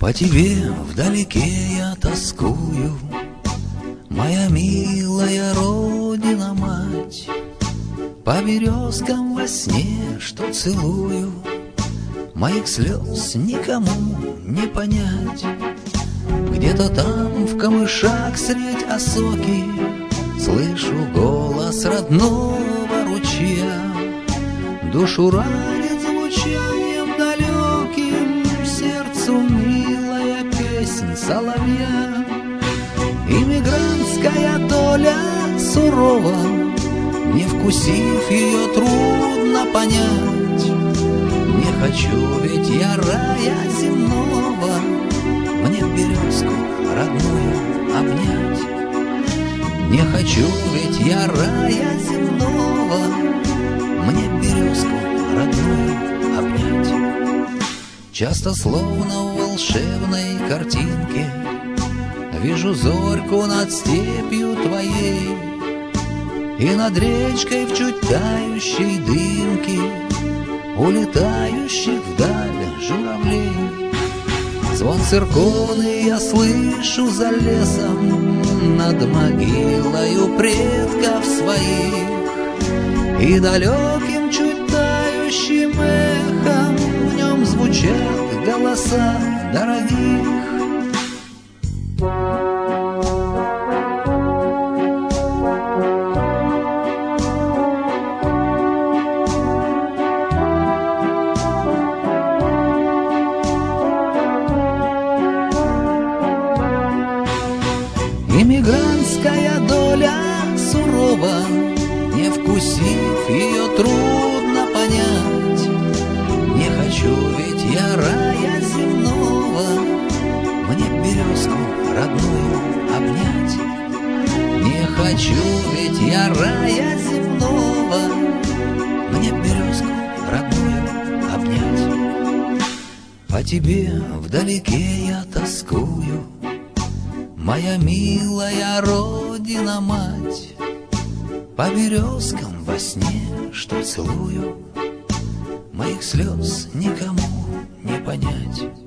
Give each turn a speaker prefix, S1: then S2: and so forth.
S1: По тебе вдалеке я тоскую, моя милая родина-мать. По березкам во сне, что целую, моих слез никому не понять. Где-то там в камышах средь осоки слышу голос родного ручья. Душу ранит звучанием далеким, сердцу милая песнь соловья. Иммигрантская доля сурова, не вкусив ее, трудно понять. Не хочу ведь я рая земного, мне березку родную обнять. Не хочу ведь я рая земного, мне березку родную обнять. Часто словно в волшебной картинке вижу зорьку над степью твоей и над речкой в чуть тающей дымке улетающих вдаль журавлей. Звон церковный я слышу за лесом над могилою предков своих, и далеким чуть тающим эхом в нем звучат голоса дорогих. Иммигрантская доля сурова, не вкусив ее, трудно понять. Не хочу ведь я рая земного, мне березку родную обнять. Не хочу ведь я рая земного, мне березку родную обнять. По тебе вдалеке я тоскую, моя милая родина-мать. По березкам во сне, что целую, моих слез никому не понять.